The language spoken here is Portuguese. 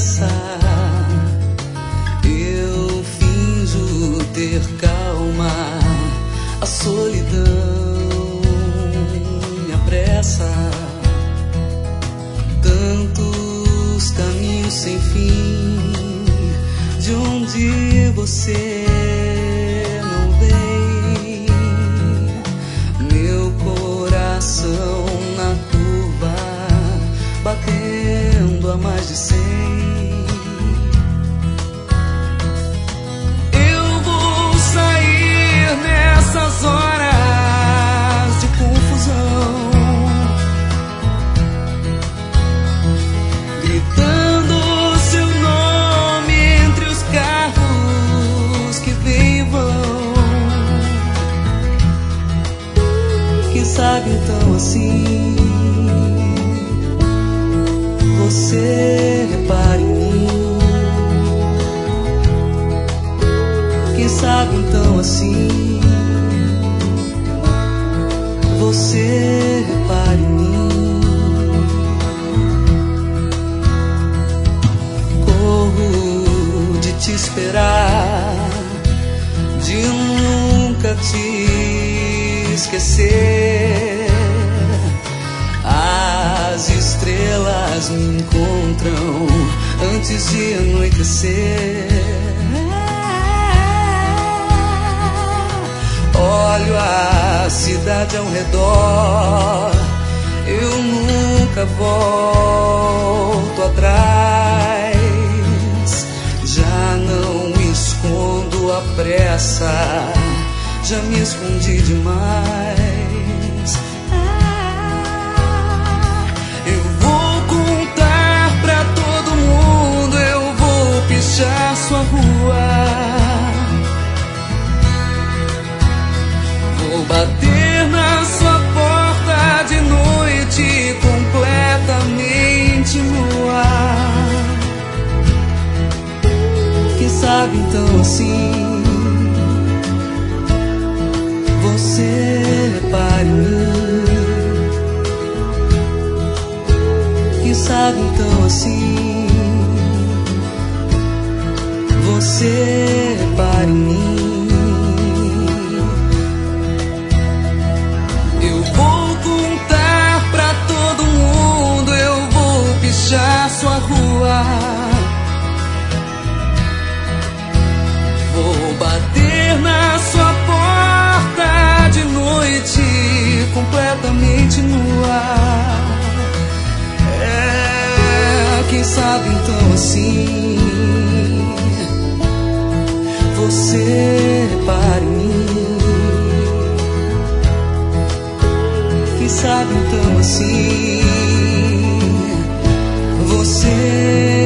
pressa. Eu finjo ter calma, a solidão me apressa. Tantos caminhos sem fim, de onde você não vem. Meu coração na curva, batendo a mais de 100. Eu vou sair nessas horas de confusão, gritando seu nome entre os carros que vêm e vão. Quem sabe então assim você repara em mim. Quem sabe então assim você repara em mim. Corro de te esperar, de nunca te esquecer. As estrelas me encontram antes de anoitecer. Olho a cidade ao redor, eu nunca volto atrás. Já não escondo a pressa, já me escondi demais. Eu vou contar pra todo mundo, eu vou pichar sua rua. Vou bater na sua porta de noite, completamente nua. Quem sabe então assim você repara em mim. Quem sabe então assim você repara em mim. Eu vou contar pra todo mundo, eu vou pichar sua rua. Vou bater na sua porta de noite, completamente nua. Quem sabe então assim você repara em mim. Quem sabe então assim você